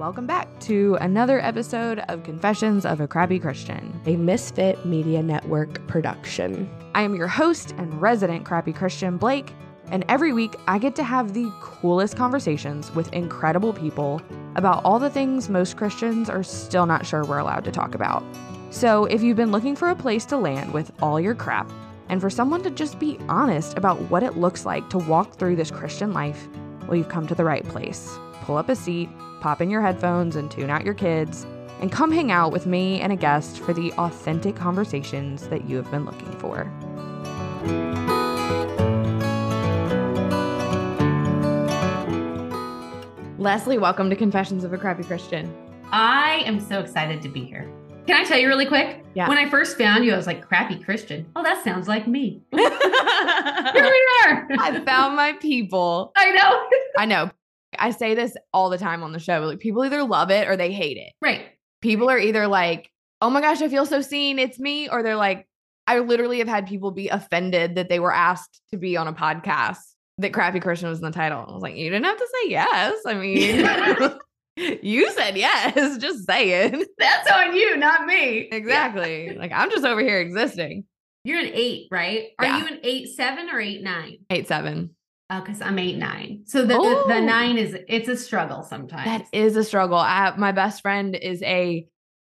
welcome back to another episode of Confessions of a Crappy Christian, a Misfit Media Network production. I am your host and resident crappy Christian, Blake, and every week I get to have the coolest conversations with incredible people about all the things most Christians are still not sure we're allowed to talk about. So if you've been looking for a place to land with all your crap, and for someone to just be honest about what it looks like to walk through this Christian life, well, you've come to the right place. Pull up a seat, pop in your headphones and tune out your kids, and come hang out with me and a guest for the authentic conversations that you have been looking for. Leslie, welcome to Confessions of a Crappy Christian. I am so excited to be here. Can I tell you really quick? Yeah. When I first found you, I was like, crappy Christian. Oh, that sounds like me. Here we are. I found my people. I know. I say this all the time on the show. Like, people either love it or they hate it. Right. People are either like, oh my gosh, I feel so seen, it's me. Or they're like, I literally have had people be offended that they were asked to be on a podcast that Crappy Christian was in the title. I was like, you didn't have to say yes. I mean, you said yes, just say it. That's on you, not me. Exactly. Yeah. Like, I'm just over here existing. You're an 8, right? Are Yeah. you an 8-7 or 8-9? 8-7. Oh, because I'm 8-9. So the 9 it's a struggle sometimes. That is a struggle. My best friend is a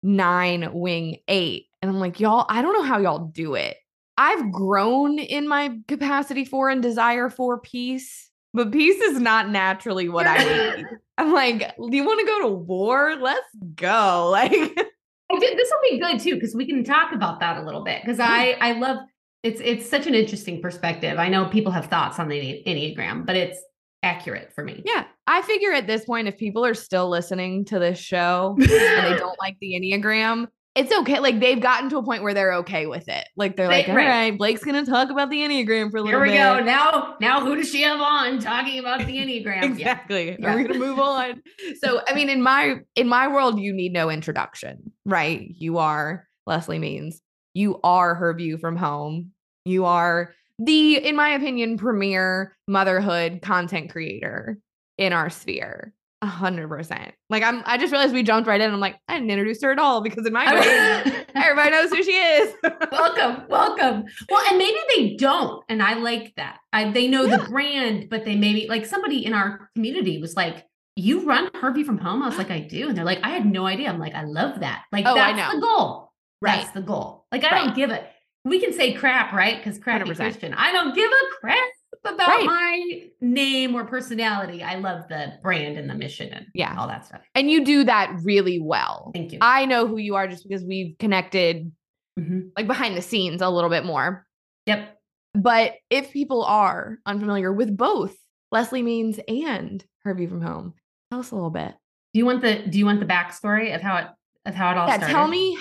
9 wing 8. And I'm like, y'all, I don't know how y'all do it. I've grown in my capacity for and desire for peace, but peace is not naturally what I need. I'm like, do you want to go to war? Let's go. Like, this will be good too, because we can talk about that a little bit. Because I love it's such an interesting perspective. I know people have thoughts on the Enneagram, but it's accurate for me. Yeah. I figure at this point, if people are still listening to this show and they don't like the Enneagram, it's okay. Like, they've gotten to a point where they're okay with it. Like, they're like, all right, Blake's going to talk about the Enneagram for a little bit. Here we go. Now who does she have on talking about the Enneagram? Exactly. Yeah. Are we going to move on? So, I mean, in my world, you need no introduction, right? You are Leslie Means. You are her view from home. You are the, in my opinion, premier motherhood content creator in our sphere. 100%. Like, I just realized we jumped right in. I'm like, I didn't introduce her at all, because in my brain, everybody knows who she is. Welcome. Well, and maybe they don't. And I like that. They know the brand, but they maybe, like, somebody in our community was like, you run Her View from Home? I was like, I do. And they're like, I had no idea. I'm like, I love that. Like, that's the goal. Right. That's the goal. Like, I don't give it. We can say crap, right? Because crappy 100%. Christian. I don't give a crap about my name or personality. I love the brand and the mission and all that stuff. And you do that really well. Thank you. I know who you are just because we've connected like behind the scenes a little bit more. Yep. But if people are unfamiliar with both Leslie Means and Her View from Home, tell us a little bit. Do you want the backstory of how it all started? Tell me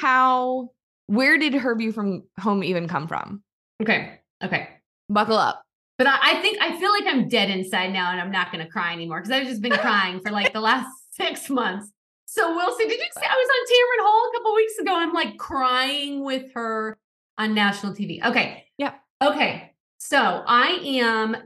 where did Her View from Home even come from? Okay. Buckle up. But I feel like I'm dead inside now, and I'm not going to cry anymore, because I've just been crying for like the last 6 months. So we'll see. Did you see? I was on Tamron Hall a couple weeks ago. I'm like crying with her on national TV. Okay. Yeah. Okay. So I'm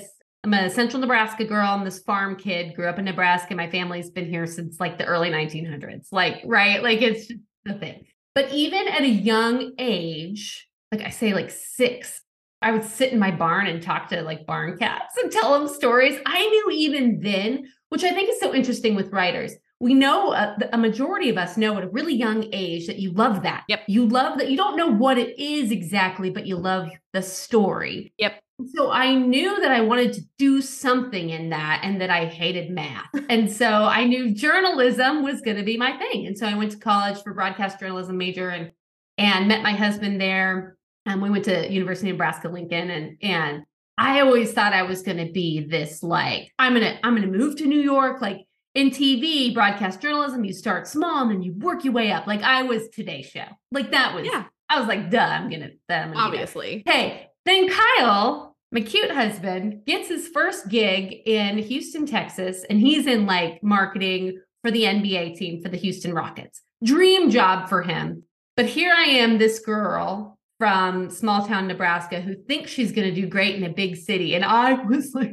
a central Nebraska girl. I'm this farm kid, grew up in Nebraska. My family's been here since like the early 1900s. Like, right. Like, it's just the thing. But even at a young age, like I say, like 6, I would sit in my barn and talk to like barn cats and tell them stories. I knew even then, which I think is so interesting with writers. We know a majority of us know at a really young age that you love that. Yep. You love that. You don't know what it is exactly, but you love the story. Yep. So I knew that I wanted to do something in that, and that I hated math. And so I knew journalism was going to be my thing. And so I went to college for broadcast journalism major and met my husband there. And we went to University of Nebraska, Lincoln. And I always thought I was going to be this, like, I'm going to move to New York. Like, in TV, broadcast journalism, you start small and then you work your way up. Like, I was Today Show. Like, that was, I was like, duh, I'm going to obviously. Hey, then Kyle, my cute husband, gets his first gig in Houston, Texas. And he's in like marketing for the NBA team for the Houston Rockets. Dream job for him. But here I am, this girl from small town Nebraska who thinks she's going to do great in a big city. And I was like,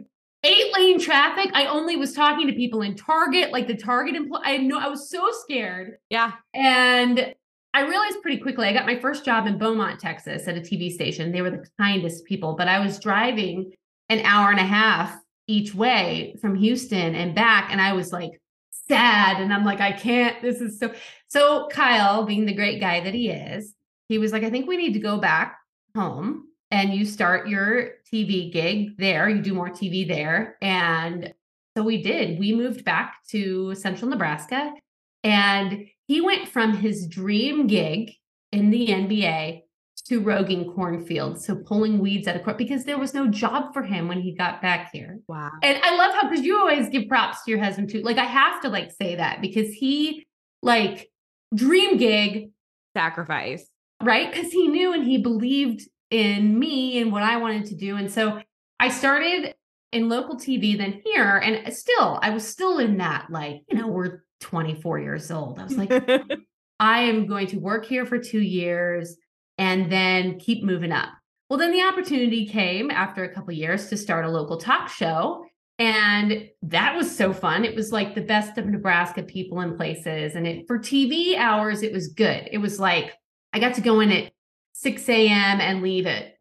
8-lane traffic. I only was talking to people in Target, like the Target employee. I was so scared. Yeah. And I realized pretty quickly, I got my first job in Beaumont, Texas at a TV station. They were the kindest people, but I was driving an hour and a half each way from Houston and back. And I was like sad. And I'm like, I can't, this is so Kyle, being the great guy that he is, he was like, I think we need to go back home and you start your TV gig there. You do more TV there. And so we did. We moved back to central Nebraska, and he went from his dream gig in the NBA to roguing cornfields. So pulling weeds out of corn, because there was no job for him when he got back here. Wow. And I love how, because you always give props to your husband too. Like I have to like say that, because he like dream gig, Sacrifice. right? Because he knew and he believed in me and what I wanted to do. And so I started in local TV, then here, and I was still in that, like, we're 24 years old. I was like, I am going to work here for 2 years and then keep moving up. Well, then the opportunity came after a couple of years to start a local talk show. And that was so fun. It was like the best of Nebraska people and places. And for TV hours, it was good. It was like, I got to go in at 6 a.m. and leave at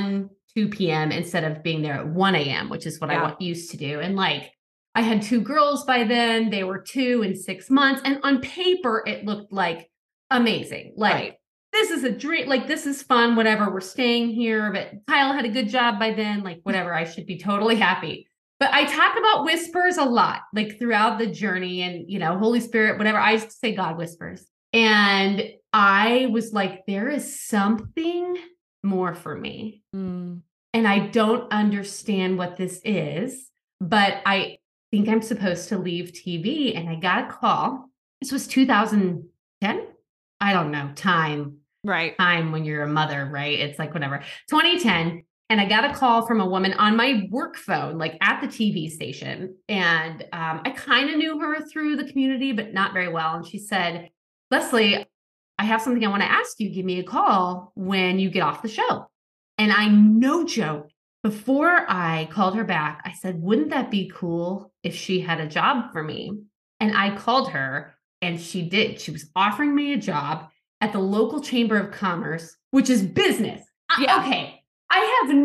2 p.m. instead of being there at 1 a.m., which is what I used to do. And like, I had 2 girls by then. They were 2 and 6 months. And on paper, it looked like amazing. Like, this is a dream. Like, this is fun, whatever. We're staying here. But Kyle had a good job by then. Like, whatever. I should be totally happy. But I talk about whispers a lot, like throughout the journey, and, Holy Spirit, whatever. I used to say God whispers. And I was like, there is something more for me. And I don't understand what this is, but I think I'm supposed to leave TV. And I got a call. This was 2010. I don't know. Time when you're a mother, right? It's like whatever. 2010. And I got a call from a woman on my work phone, like at the TV station. And I kind of knew her through the community, but not very well. And she said, Leslie, I have something I want to ask you. Give me a call when you get off the show. And I, no joke, before I called her back, I said, wouldn't that be cool if she had a job for me? And I called her, and she did. She was offering me a job at the local Chamber of Commerce, which is business. Yeah. Okay. I have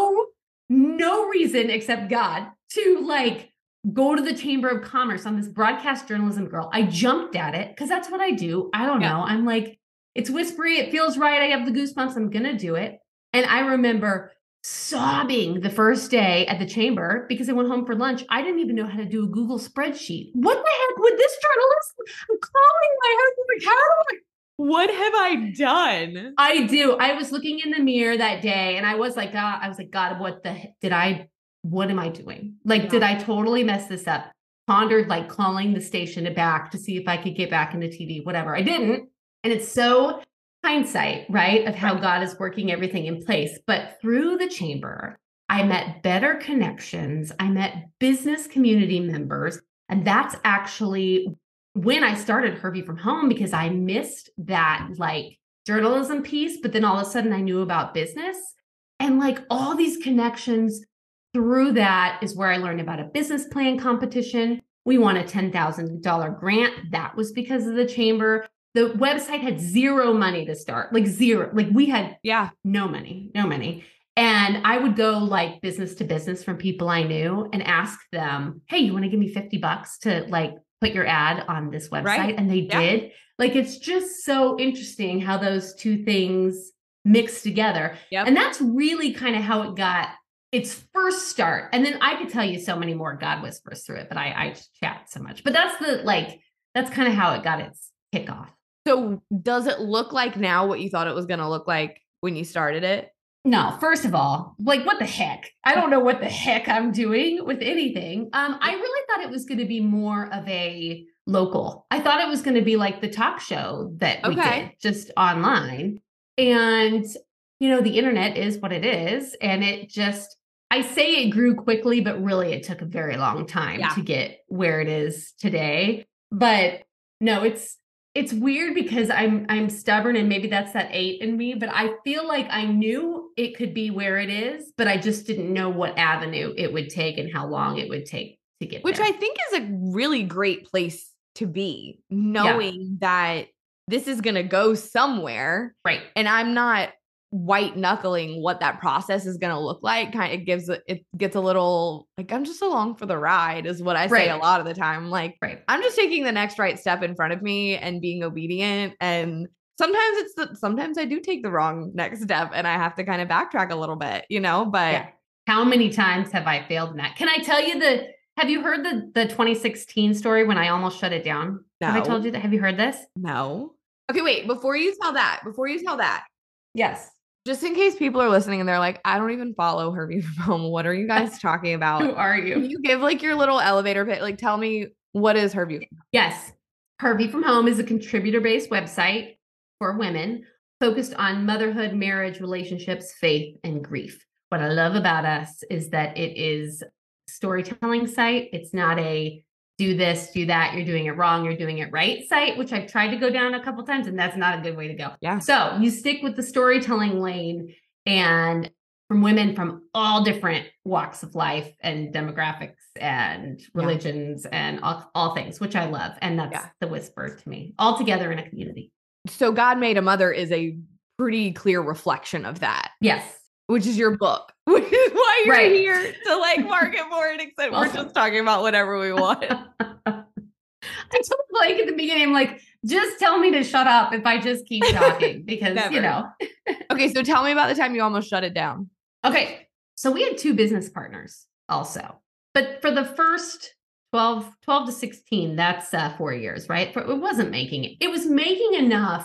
no reason except God to like go to the Chamber of Commerce on this broadcast journalism girl. I jumped at it because that's what I do. I don't know. I'm like, it's whispery. It feels right. I have the goosebumps. I'm going to do it. And I remember sobbing the first day at the chamber because I went home for lunch. I didn't even know how to do a Google spreadsheet. What the heck would this journalist? I'm calling my husband. Like, how do I? What have I done? I do. I was looking in the mirror that day, and I was like, God, what am I doing? Like, did I totally mess this up? Pondered like calling the station back to see if I could get back into TV, whatever. I didn't. And it's so hindsight, right? Of how God is working everything in place. But through the chamber, I met better connections. I met business community members. And that's actually when I started Hervey from Home, because I missed that like journalism piece, but then all of a sudden I knew about business, and like all these connections through that is where I learned about a business plan competition. We won a $10,000 grant. That was because of the chamber. The website had zero money to start, like zero, like we had no money. And I would go like business to business from people I knew and ask them, hey, you want to give me $50 to like put your ad on this website? Right. And they did. Like, it's just so interesting how those two things mix together. Yep. And that's really kind of how it got its first start. And then I could tell you so many more God whispers through it, but I chat so much. But that's kind of how it got its kickoff. So does it look like now what you thought it was going to look like when you started it? No, first of all, like, what the heck? I don't know what the heck I'm doing with anything. I really thought it was going to be more of a local. I thought it was going to be like the talk show that we did just online. And, the internet is what it is. And it just, I say it grew quickly, but really it took a very long time to get where it is today. But no, it's weird because I'm stubborn, and maybe that's that 8 in me, but I feel like I knew it could be where it is, but I just didn't know what avenue it would take and how long it would take to get Which there. I think is a really great place to be, knowing that this is going to go somewhere. Right. And I'm not white knuckling what that process is going to look like. It gets a little like, I'm just along for the ride is what I say a lot of the time. Like, I'm just taking the next right step in front of me and being obedient. And sometimes I do take the wrong next step and I have to kind of backtrack a little bit, but how many times have I failed in that? Can I tell you have you heard the 2016 story when I almost shut it down? No. Have I told you that? Have you heard this? No. Okay, wait, before you tell that. Yes. Just in case people are listening and they're like, I don't even follow Her View from Home. What are you guys talking about? Who are you? Can you give like your little elevator pitch? Like, tell me, what is Her View from Home? Yes. Her View from Home is a contributor-based website for women focused on motherhood, marriage, relationships, faith, and grief. What I love about us is that it is storytelling site. It's not a do this, do that, you're doing it wrong, you're doing it right site, which I've tried to go down a couple times, and that's not a good way to go. Yeah. So you stick with the storytelling lane, and from women from all different walks of life and demographics and religions and all things, which I love. And that's the whisper to me, all together in a community. So God Made a Mother is a pretty clear reflection of that. Yes. Which is your book, which is why you're here to like market for it, except we're just talking about whatever we want. I told Blake at the beginning, I'm like, just tell me to shut up if I just keep talking because, Okay, so tell me about the time you almost shut it down. Okay, so we had 2 business partners also. But for the first 12 to 16, that's 4 years, right? It wasn't making it. It was making enough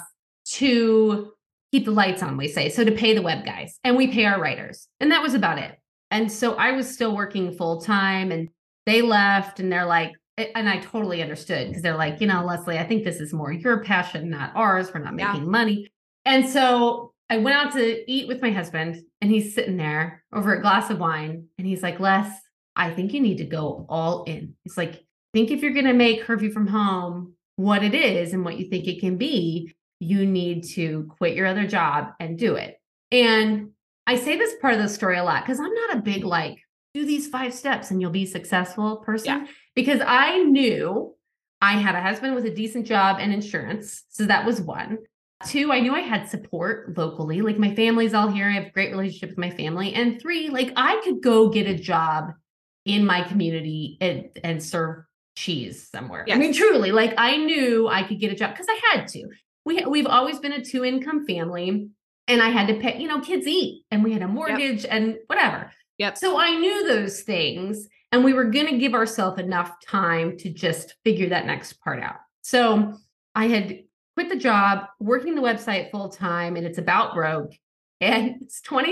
to keep the lights on, we say. So to pay the web guys and we pay our writers. And that was about it. And so I was still working full time and they left and they're like, and I totally understood because they're like, Leslie, I think this is more your passion, not ours. We're not making money. And so I went out to eat with my husband and he's sitting there over a glass of wine. And he's like, Les, I think you need to go all in. He's like, think if you're going to make Her View from Home what it is and what you think it can be, you need to quit your other job and do it. And I say this part of the story a lot because I'm not a big do these 5 steps and you'll be successful person. Because I knew I had a husband with a decent job and insurance. So that was 1. 2, I knew I had support locally. Like my family's all here. I have a great relationship with my family. And 3, I could go get a job in my community and serve cheese somewhere. Yes. I mean, truly, I knew I could get a job because I had to. We've always been a 2-income family and I had to pay, kids eat and we had a mortgage and whatever. Yep. So I knew those things and we were going to give ourselves enough time to just figure that next part out. So I had quit the job, working the website full time, and it's about broke. And it's June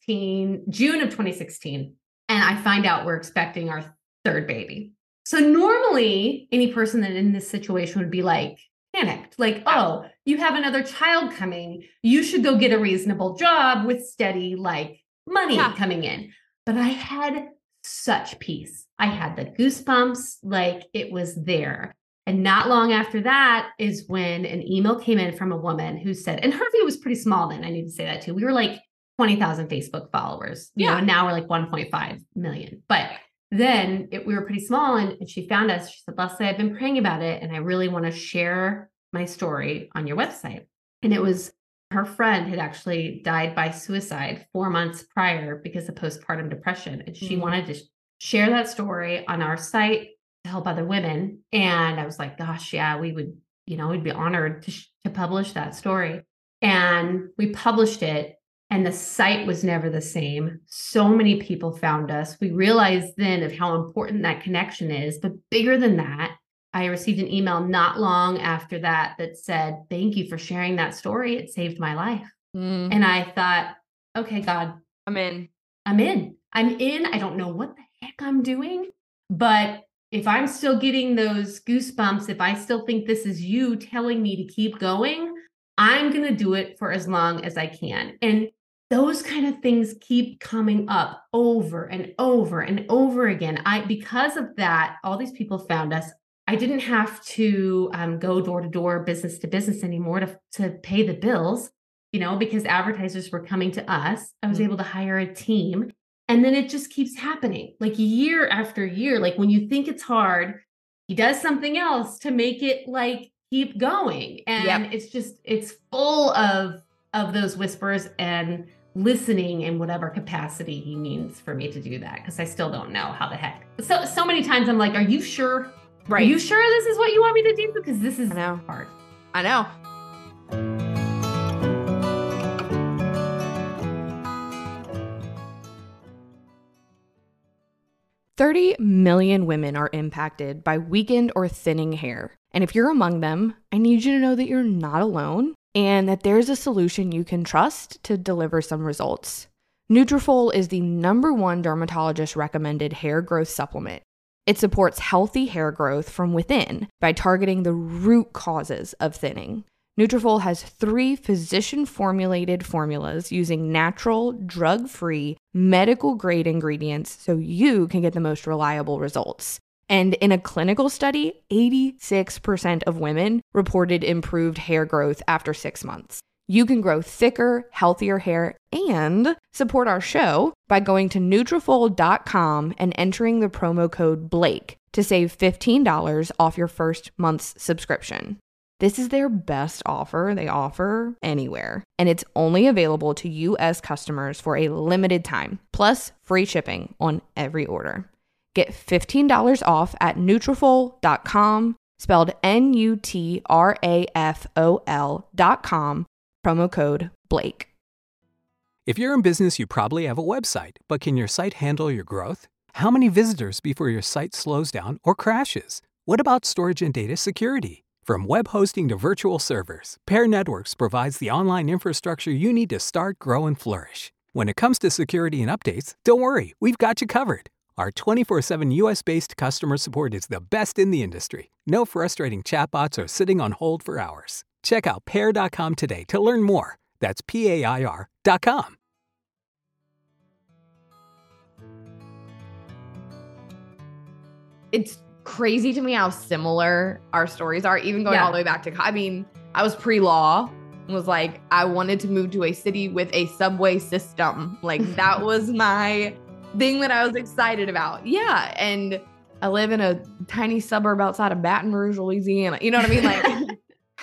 of 2016. And I find out we're expecting our 3rd baby. So normally any person that in this situation would be panicked, oh, you have another child coming. You should go get a reasonable job with steady money coming in. But I had such peace. I had the goosebumps, it was there. And not long after that is when an email came in from a woman who said, and Her View was pretty small then. I need to say that too. We were 20,000 Facebook followers, and now we're 1.5 million. But then we were pretty small and she found us. She said, Leslie, I've been praying about it and I really want to share my story on your website. And it was her friend had actually died by suicide 4 months prior because of postpartum depression. And she wanted to share that story on our site to help other women. And I was like, gosh, we would, we'd be honored to publish that story. And we published it. And the site was never the same. So many people found us. We realized then of how important that connection is. But bigger than that, I received an email not long after that said, thank you for sharing that story. It saved my life. And I thought, okay, God, I'm in. I don't know what the heck I'm doing. But if I'm still getting those goosebumps, if I still think this is you telling me to keep going, I'm going to do it for as long as I can. And those kind of things keep coming up over and over and over again. Because of that, all these people found us. I didn't have to go door to door, business to business anymore to pay the bills. because advertisers were coming to us. I was Mhm. able to hire a team. And then it just keeps happening like year after year. Like when you think it's hard, he does something else to make it like keep going. And it's full of those whispers and listening in whatever capacity he means for me to do that. Cause I still don't know how the heck. So many times I'm like, are you sure? Right. Are you sure this is what you want me to do? Because this is I know. hard. I know. $30 million women are impacted by weakened or thinning hair. And if you're among them, I need you to know that you're not alone and that there's a solution you can trust to deliver some results. Nutrafol is the #1 dermatologist recommended hair growth supplement. It supports healthy hair growth from within by targeting the root causes of thinning. Nutrafol has 3 physician-formulated formulas using natural, drug-free, medical-grade ingredients so you can get the most reliable results. And in a clinical study, 86% of women reported improved hair growth after 6 months. You can grow thicker, healthier hair and support our show by going to Nutrafol.com and entering the promo code Blake to save $15 off your first month's subscription. This is their best offer they offer anywhere, and it's only available to U.S. customers for a limited time, plus free shipping on every order. Get $15 off at Nutrafol.com, spelled Nutrafol.com, promo code Blake. If you're in business, you probably have a website, but can your site handle your growth? How many visitors before your site slows down or crashes? What about storage and data security? From web hosting to virtual servers, Pair Networks provides the online infrastructure you need to start, grow, and flourish. When it comes to security and updates, don't worry, we've got you covered. Our 24/7 US-based customer support is the best in the industry. No frustrating chatbots or sitting on hold for hours. Check out Pair.com today to learn more. That's PAIR.com. It's crazy to me how similar our stories are, even going all the way back to, I was pre-law and was like, I wanted to move to a city with a subway system. Like that was my thing that I was excited about. Yeah. And I live in a tiny suburb outside of Baton Rouge, Louisiana. You know what I mean? Like,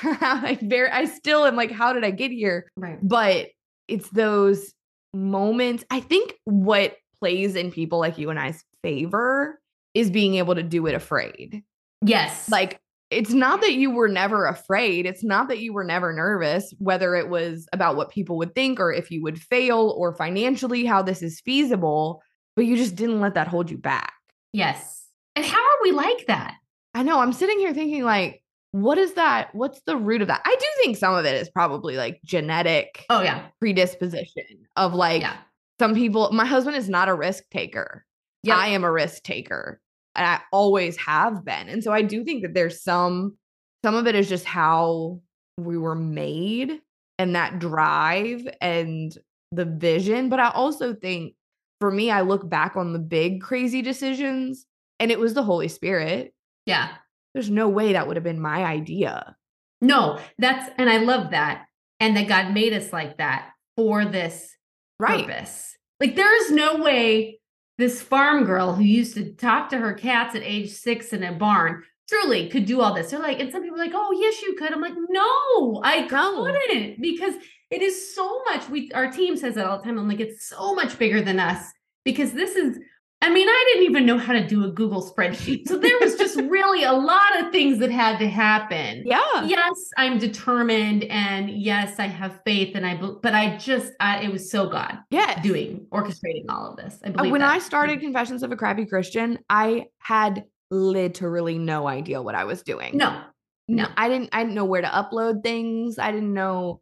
I still am like, how did I get here? Right. But it's those moments. I think what plays in people like you and I's favor is being able to do it afraid. Yes. Like, it's not that you were never afraid. It's not that you were never nervous, whether it was about what people would think or if you would fail or financially how this is feasible, but you just didn't let that hold you back. Yes. And how are we like that? I know. I'm sitting here thinking like, what is that? What's the root of that? I do think some of it is probably like genetic predisposition of like some people. My husband is not a risk taker. Yep. I am a risk taker. And I always have been. And so I do think that there's some of it is just how we were made and that drive and the vision. But I also think for me, I look back on the big crazy decisions and it was the Holy Spirit. Yeah. There's no way that would have been my idea. No, and I love that. And that God made us like that for this purpose. Like there is no way this farm girl who used to talk to her cats at age 6 in a barn truly could do all this. They're like, and some people are like, oh, yes, you could. I'm like, no, I couldn't, because it is so much. Our team says that all the time. I'm like, it's so much bigger than us, because this is, I didn't even know how to do a Google spreadsheet. So there was just really a lot of things that had to happen. Yeah. Yes, I'm determined. And yes, I have faith. And it was so God orchestrating all of this. I believe when I started Confessions of a Crappy Christian, I had literally no idea what I was doing. No. I didn't know where to upload things. I didn't know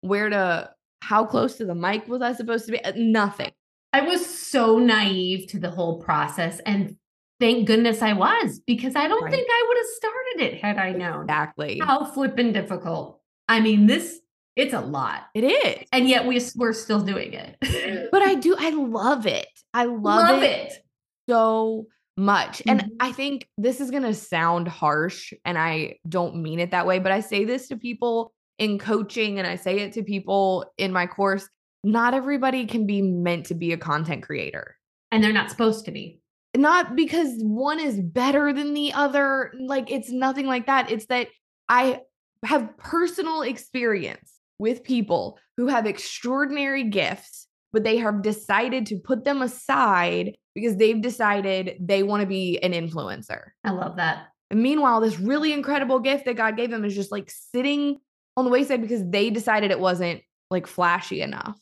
how close to the mic was I supposed to be? Nothing. I was so naive to the whole process, and thank goodness I was, because I don't think I would have started it had I known exactly how flippin' difficult. It's a lot. It is. And yet we're still doing it. But I love it. I love it so much. Mm-hmm. And I think this is going to sound harsh, and I don't mean it that way, but I say this to people in coaching, and I say it to people in my course, not everybody can be meant to be a content creator. And they're not supposed to be. Not because one is better than the other. Like, it's nothing like that. It's that I have personal experience with people who have extraordinary gifts, but they have decided to put them aside because they've decided they want to be an influencer. I love that. And meanwhile, this really incredible gift that God gave them is just like sitting on the wayside because they decided it wasn't like flashy enough.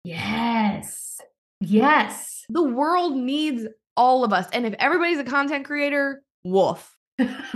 Yes. Yes. The world needs all of us. And if everybody's a content creator, woof. Well, and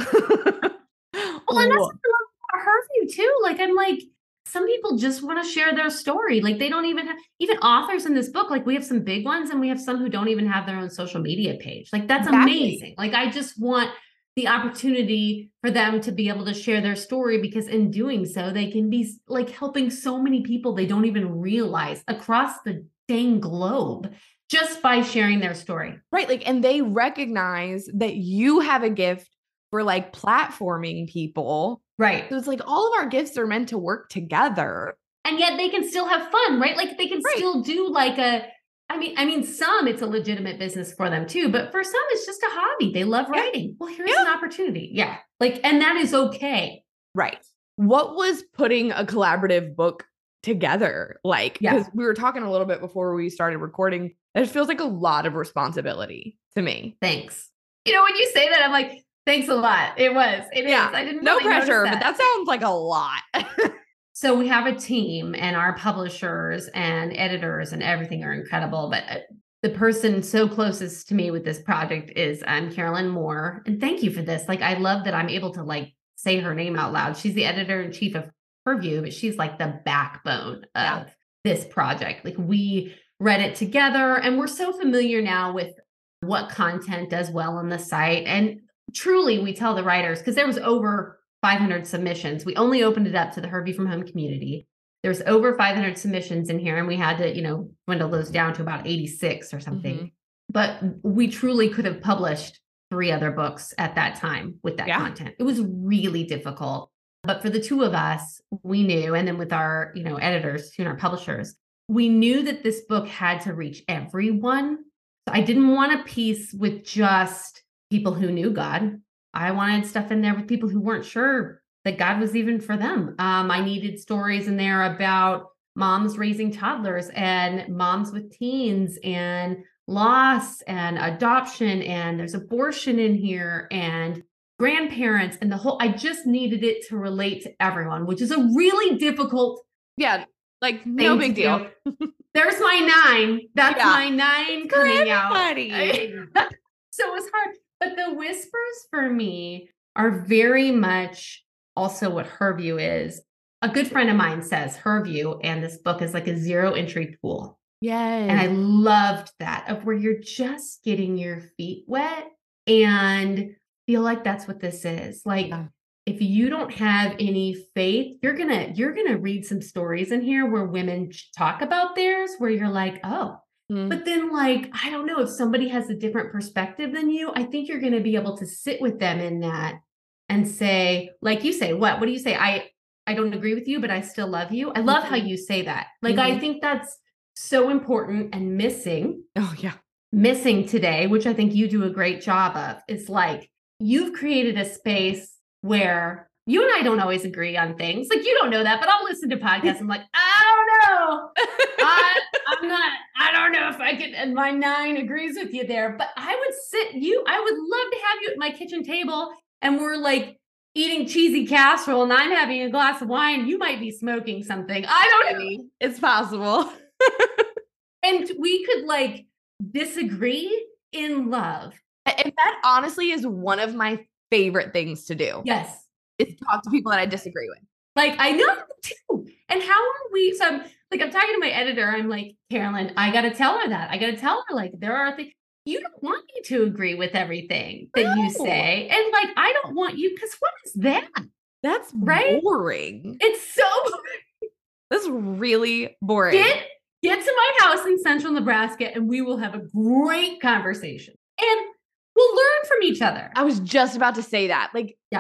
that's what I love about her view too. Like, I'm like, some people just want to share their story. Like, they don't even have, even authors in this book, like we have some big ones and we have some who don't even have their own social media page. Like, that's amazing. Like, I just want the opportunity for them to be able to share their story, because in doing so, they can be like helping so many people they don't even realize across the dang globe just by sharing their story. Right. Like, and they recognize that you have a gift for like platforming people. Right. So it's like all of our gifts are meant to work together. And yet they can still have fun, right? Like, they can still do like I mean, some it's a legitimate business for them too, but for some it's just a hobby. They love writing. Well, here's an opportunity. Yeah. Like, and that is okay. Right. What was putting a collaborative book together like? Because we were talking a little bit before we started recording. It feels like a lot of responsibility to me. Thanks. You know, when you say that, I'm like, thanks a lot. It is. I didn't no really pressure, that. But that sounds like a lot. So we have a team, and our publishers and editors and everything are incredible. But the person so closest to me with this project is Carolyn Moore. And thank you for this. Like, I love that I'm able to like say her name out loud. She's the editor-in-chief of Purview, but she's like the backbone of this project. Like, we read it together, and we're so familiar now with what content does well on the site. And truly, we tell the writers, because there was over 500 submissions. We only opened it up to the Her View from Home community. There's over 500 submissions in here, and we had to, dwindle those down to about 86 or something. Mm-hmm. But we truly could have published 3 other books at that time with that content. It was really difficult. But for the two of us, we knew, and then with our, editors and our publishers, we knew that this book had to reach everyone. So I didn't want a piece with just people who knew God. I wanted stuff in there with people who weren't sure that God was even for them. I needed stories in there about moms raising toddlers and moms with teens and loss and adoption, and there's abortion in here and grandparents and the whole. I just needed it to relate to everyone, which is a really difficult. Yeah, like no big deal. There's my 9. That's my 9 coming out. So it was hard. But the whispers for me are very much also what Her View is. A good friend of mine says Her View and this book is like a 0 entry pool. Yes. And I loved that, of where you're just getting your feet wet, and feel like that's what this is. Like, if you don't have any faith, you're gonna read some stories in here where women talk about theirs, where you're like, oh. But then, like, I don't know, if somebody has a different perspective than you, I think you're going to be able to sit with them in that and say, like you say, what do you say? I don't agree with you, but I still love you. I love how you say that. Like, I think that's so important and missing. Oh, yeah. Missing today, which I think you do a great job of, is like, you've created a space where you and I don't always agree on things. Like, you don't know that, but I'll listen to podcasts. I'm like, I don't know. I don't know if I could, and my 9 agrees with you there, but I would love to have you at my kitchen table, and we're like eating cheesy casserole and I'm having a glass of wine. You might be smoking something. I don't know. It's possible. And we could like disagree in love. And that honestly is one of my favorite things to do. Yes. Is talk to people that I disagree with. Like, I know too. And how are we? So I'm talking to my editor. I'm like, Carolyn, I got to tell her that. I got to tell her, like, there are things. You don't want me to agree with everything that you say. And like, I don't want you, because what is that? That's boring. It's so boring. That's really boring. Get to my house in central Nebraska and we will have a great conversation. And we'll learn from each other. I was just about to say that. Like,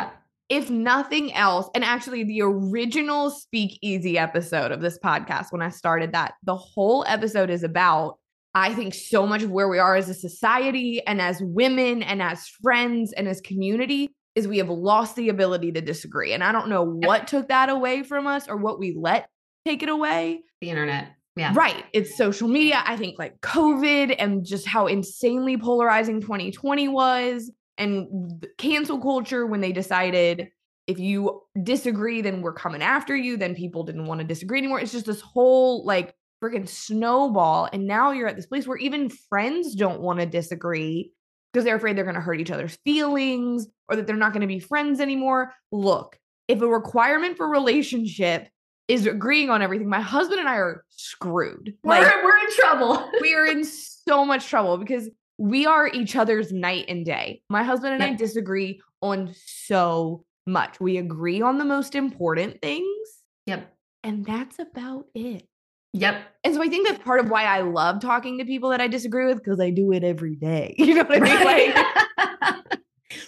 if nothing else, and actually the original Speakeasy episode of this podcast, when I started that, the whole episode is about, I think, so much of where we are as a society and as women and as friends and as community is we have lost the ability to disagree. And I don't know what took that away from us or what we let take it away. The internet. Yeah. Right. It's social media. I think like COVID and just how insanely polarizing 2020 was, and cancel culture when they decided if you disagree, then we're coming after you. Then people didn't want to disagree anymore. It's just this whole like freaking snowball. And now you're at this place where even friends don't want to disagree because they're afraid they're going to hurt each other's feelings or that they're not going to be friends anymore. Look, if a requirement for relationship is agreeing on everything, my husband and I are screwed. We're in trouble. We are in so much trouble because we are each other's night and day. My husband and I disagree on so much. We agree on the most important things. Yep. And that's about it. Yep. And so I think that's part of why I love talking to people that I disagree with, because I do it every day. You know what I mean? Like,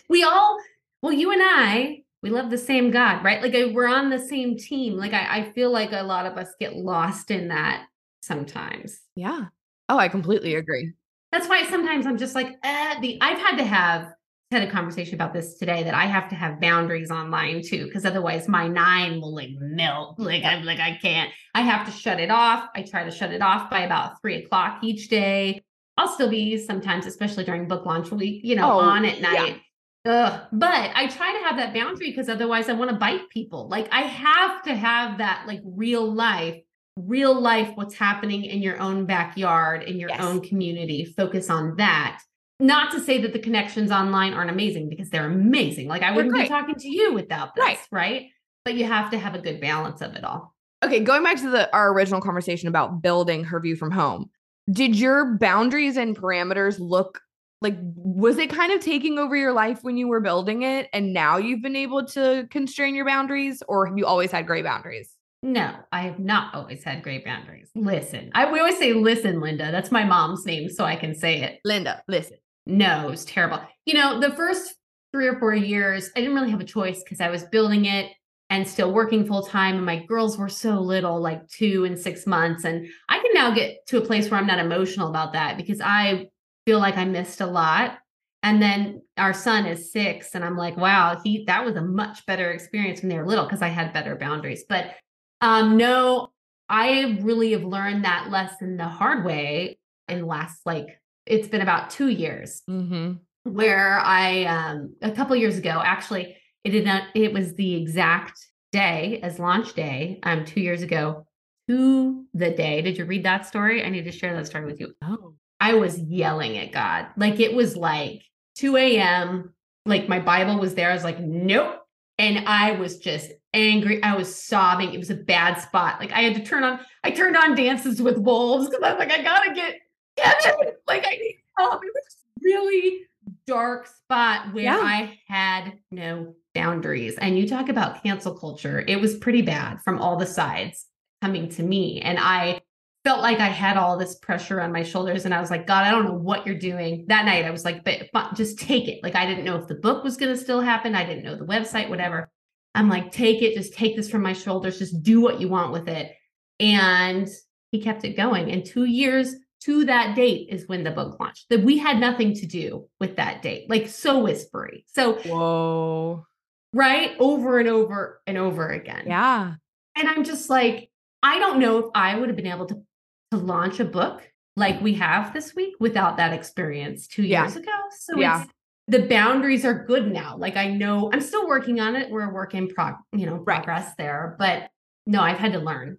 you and I, we love the same God, right? Like we're on the same team. Like I feel like a lot of us get lost in that sometimes. Yeah. Oh, I completely agree. That's why sometimes I'm just like, I've had a conversation about this today, that I have to have boundaries online too, because otherwise my 9 will like melt. I can't. I have to shut it off. I try to shut it off by about 3:00 each day. I'll still be sometimes, especially during book launch week, on at night. Yeah. But I try to have that boundary because otherwise I want to bite people. Like I have to have that like real life, what's happening in your own backyard, in your own community. Focus on that. Not to say that the connections online aren't amazing, because they're amazing. Like I wouldn't be talking to you without this, right? But you have to have a good balance of it all. Okay, going back to our original conversation about building Her View from Home. Did your boundaries and parameters look like, was it kind of taking over your life when you were building it and now you've been able to constrain your boundaries, or have you always had great boundaries? No, I have not always had great boundaries. Listen, we always say, listen, Linda. That's my mom's name, so I can say it. Linda, listen. No, it was terrible. The first 3 or 4 years, I didn't really have a choice because I was building it and still working full time. And my girls were so little, like 2 and 6 months. And I can now get to a place where I'm not emotional about that because I feel like I missed a lot. And then our son is 6 and I'm like, wow, that was a much better experience when they were little because I had better boundaries. But no, I really have learned that lesson the hard way in the last, it's been about 2 years where I, a couple years ago, actually, it was the exact day as launch day, 2 years ago to the day. Did you read that story? I need to share that story with you. Oh. I was yelling at God. Like it was like 2 a.m. Like my Bible was there. I was like, nope. And I was just angry. I was sobbing. It was a bad spot. Like I turned on Dances with Wolves because I was like, I gotta get Kevin. Like I need help. It was a really dark spot where I had no boundaries. And you talk about cancel culture. It was pretty bad from all the sides coming to me. And I felt like I had all this pressure on my shoulders. And I was like, God, I don't know what you're doing. That night I was like, but just take it. Like I didn't know if the book was going to still happen. I didn't know the website, whatever. I'm like, take it, just take this from my shoulders. Just do what you want with it. And he kept it going. And 2 years to that date is when the book launched. That we had nothing to do with that date. Like so whispery. So whoa. Right? Over and over and over again. Yeah. And I'm just like, I don't know if I would have been able to launch a book like we have this week without that experience 2 years ago. So the boundaries are good now. Like I know I'm still working on it. We're a work in progress there, but no, I've had to learn.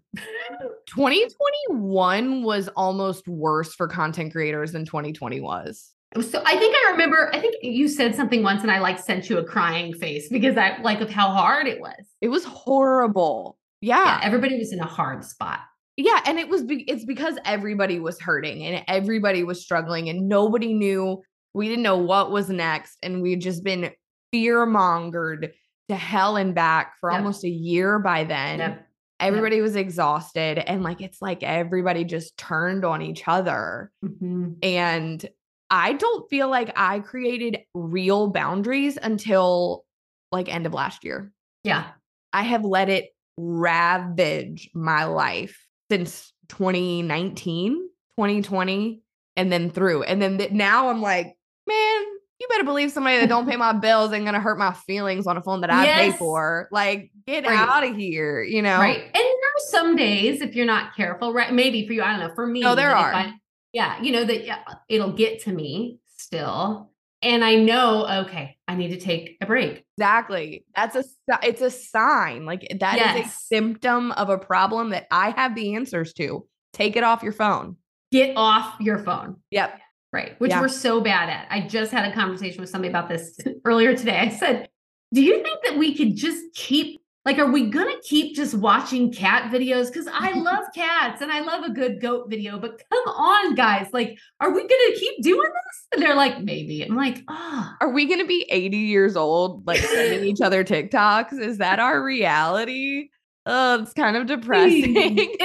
2021 was almost worse for content creators than 2020 was. So I think you said something once and I sent you a crying face because of how hard it was. It was horrible. Yeah. Everybody was in a hard spot. Yeah. And it's because everybody was hurting and everybody was struggling and nobody knew. We didn't know what was next. And we'd just been fear mongered to hell and back for almost a year by then. Yep. Everybody was exhausted. And it's like everybody just turned on each other. Mm-hmm. And I don't feel like I created real boundaries until like end of last year. Yeah. I have let it ravage my life since 2019, 2020, and then through. And then now I'm like, man, you better believe somebody that don't pay my bills ain't going to hurt my feelings on a phone that I pay for. Like, get out of here, you know? Right. And there are some days, if you're not careful, right? Maybe for you, I don't know. For me. No, there are. You know, that it'll get to me still. And I know, okay, I need to take a break. Exactly. It's a sign. Like that is a symptom of a problem that I have the answers to. Take it off your phone. Get off your phone. Yep. Right. Which we're so bad at. I just had a conversation with somebody about this earlier today. I said, do you think that we could just keep, like, are we going to keep just watching cat videos? Because I love cats and I love a good goat video, but come on, guys. Like, are we going to keep doing this? And they're like, maybe. I'm like, Are we going to be 80 years old, like sending each other TikToks? Is that our reality? Oh, it's kind of depressing.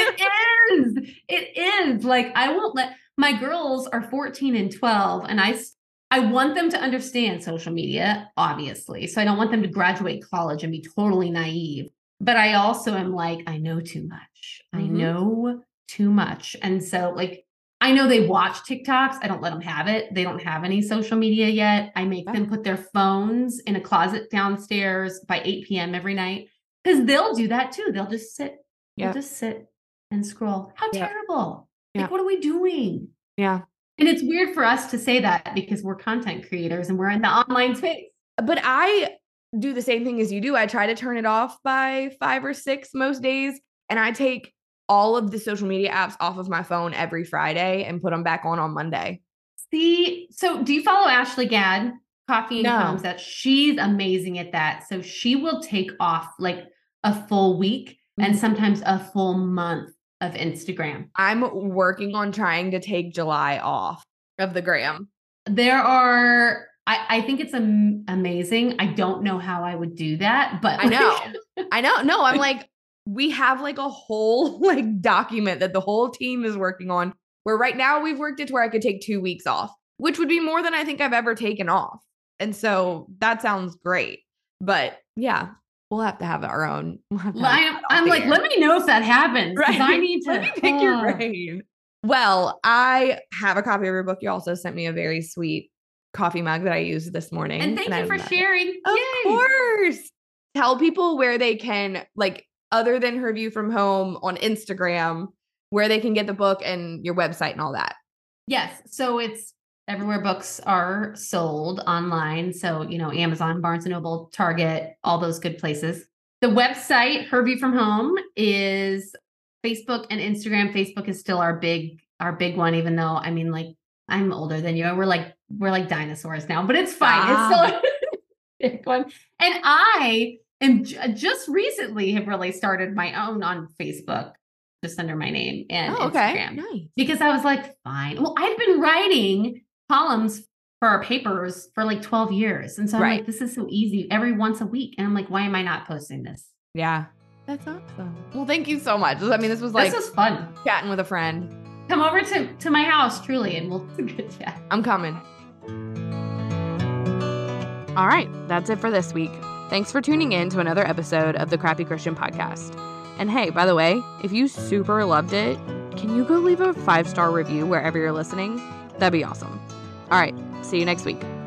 It is. Like, I won't let, my girls are 14 and 12, and I want them to understand social media, obviously. So I don't want them to graduate college and be totally naive. But I also am like, I know too much. I know too much. And so, like, I know they watch TikToks. I don't let them have it. They don't have any social media yet. I make them put their phones in a closet downstairs by 8 p.m. every night, because they'll do that too. They'll just sit. They'll just sit and scroll. How terrible. Like, what are we doing? Yeah. And it's weird for us to say that because we're content creators and we're in the online space. But I do the same thing as you do. I try to turn it off by 5 or 6 most days. And I take all of the social media apps off of my phone every Friday and put them back on Monday. See, so do you follow Ashley Gadd, Coffee and Combs? That she's amazing at that. So she will take off like a full week and sometimes a full month of Instagram. I'm working on trying to take July off of the gram. There are, I think it's amazing. I don't know how I would do that, but I know. No, I'm like, we have like a whole like document that the whole team is working on, where right now we've worked it to where I could take 2 weeks off, which would be more than I think I've ever taken off. And so that sounds great. But yeah, we'll have to have our own. I'm like, let me know if that happens. Right. I need to let me pick your brain. Well, I have a copy of your book. You also sent me a very sweet coffee mug that I used this morning. And thank you for sharing. Of course. Tell people where they can, like, other than Her View from Home on Instagram, where they can get the book and your website and all that. Yes. So it's everywhere books are sold online. So, you know, Amazon, Barnes & Noble, Target, all those good places. The website, Her View from Home, is Facebook and Instagram. Facebook is still our big one, even though, I mean, like, I'm older than you. We're like dinosaurs now, but it's fine. It's still a big one. And I am just recently have really started my own on Facebook, just under my name and Instagram. Nice. Because I was like, fine. Well, I've been writing columns for our papers for like 12 years. And so I'm like, this is so easy every once a week. And I'm like, why am I not posting this? Yeah. That's awesome. Well, thank you so much. I mean, this was fun. Chatting with a friend. Come over to my house, truly, and we'll good chat. I'm coming. All right, that's it for this week. Thanks for tuning in to another episode of the Crappy Christian Podcast. And hey, by the way, if you super loved it, can you go leave a 5-star review wherever you're listening? That'd be awesome. All right, see you next week.